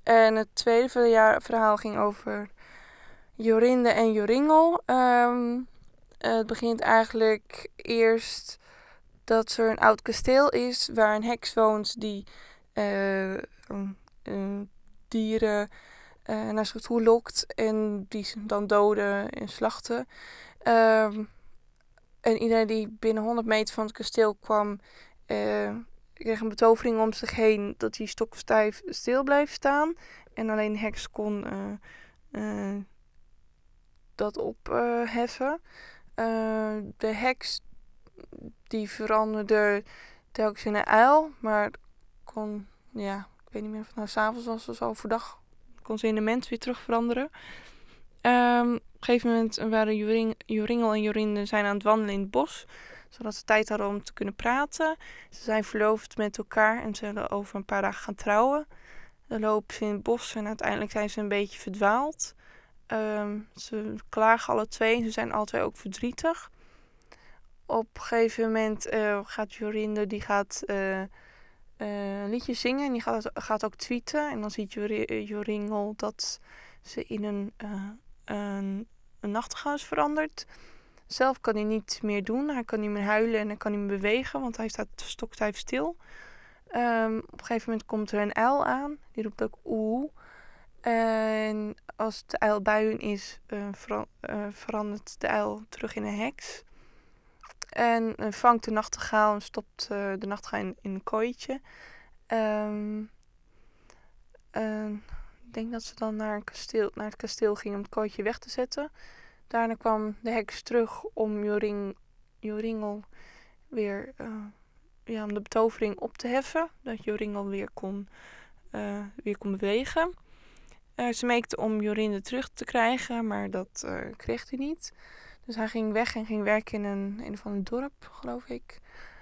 En het tweede verhaal ging over Jorinde en Joringel. Het begint eigenlijk eerst dat er een oud kasteel is waar een heks woont die dieren naar zich toe lokt en die ze dan doden en slachten. En iedereen die binnen 100 meter van het kasteel kwam, kreeg een betovering om zich heen dat hij stokstijf stil bleef staan. En alleen de heks kon dat opheffen. De heks die veranderde telkens in een uil, maar kon, ik weet niet meer of het nou 's avonds was of zo, overdag kon ze in de mens weer terug veranderen. Op een gegeven moment waren Joringel en Jorinde zijn aan het wandelen in het bos, zodat ze tijd hadden om te kunnen praten. Ze zijn verloofd met elkaar en ze zullen over een paar dagen gaan trouwen. Dan lopen ze in het bos en uiteindelijk zijn ze een beetje verdwaald. Ze klagen alle twee en ze zijn alle twee ook verdrietig. Op een gegeven moment gaat Jorinde een liedje zingen en die gaat ook tweeten. En dan ziet Joringel dat ze in een nachtegaal is veranderd. Zelf kan hij niet meer doen. Hij kan niet meer huilen en hij kan niet meer bewegen, want hij staat stokstijf stil. Op een gegeven moment komt er een uil aan. Die roept ook oeh. En als de uil bij hun is, verandert de uil terug in een heks. En vangt de nachtegaal en stopt de nachtegaal in een kooitje. Ik denk dat ze dan naar het kasteel ging om het kooitje weg te zetten. Daarna kwam de heks terug om Joringel weer om de betovering op te heffen. Dat Joringel weer kon bewegen. Ze meekte om Jorinde terug te krijgen, maar dat kreeg hij niet. Dus hij ging weg en ging werken in een of ander dorp, geloof ik.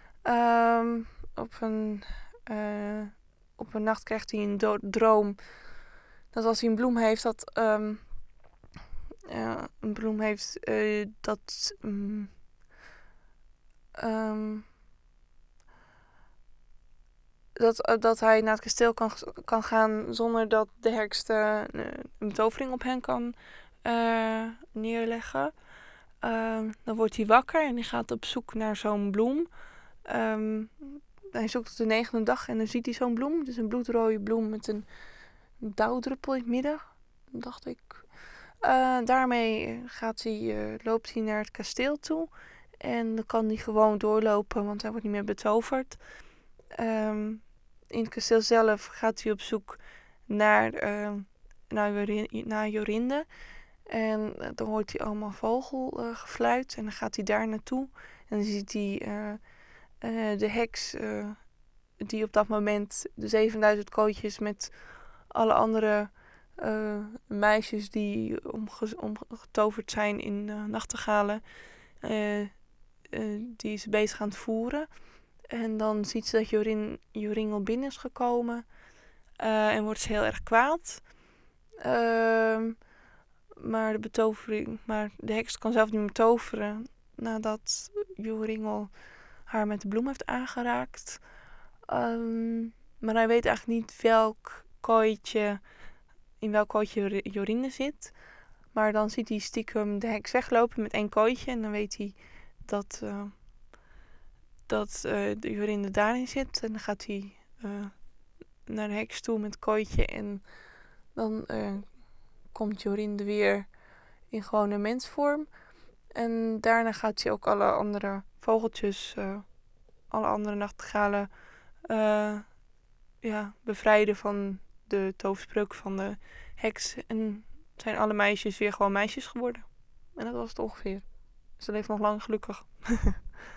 Op een nacht krijgt hij een droom dat als hij een bloem heeft, dat hij naar het kasteel kan gaan zonder dat de heks een betovering op hen kan neerleggen. Dan wordt hij wakker en hij gaat op zoek naar zo'n bloem. Hij zoekt op de 9e dag en dan ziet hij zo'n bloem. Het is een bloedrode bloem met een dauwdruppel in het midden, dacht ik. Daarmee loopt hij naar het kasteel toe. En dan kan hij gewoon doorlopen, want hij wordt niet meer betoverd. In het kasteel zelf gaat hij op zoek naar Jorinde. En dan hoort hij allemaal vogelgefluit. En dan gaat hij daar naartoe. En dan ziet hij de heks die op dat moment de 7000 kooitjes met alle andere meisjes die omgetoverd zijn in nachtegalen, die is bezig aan het voeren. En dan ziet ze dat Joringel binnen is gekomen en wordt ze heel erg kwaad. Maar de heks kan zelf niet meer toveren nadat Joringel haar met de bloem heeft aangeraakt. Maar hij weet eigenlijk niet in welk kooitje Jorinde zit. Maar dan ziet hij stiekem de heks weglopen met 1 kooitje. En dan weet hij dat de Jorinde daarin zit. En dan gaat hij naar de heks toe met het kooitje. En dan komt Jorinde weer in gewone mensvorm. En daarna gaat hij ook alle andere vogeltjes, alle andere nachtegalen bevrijden van de toverspreuk van de heks. En zijn alle meisjes weer gewoon meisjes geworden. En dat was het ongeveer. Ze leeft nog lang gelukkig.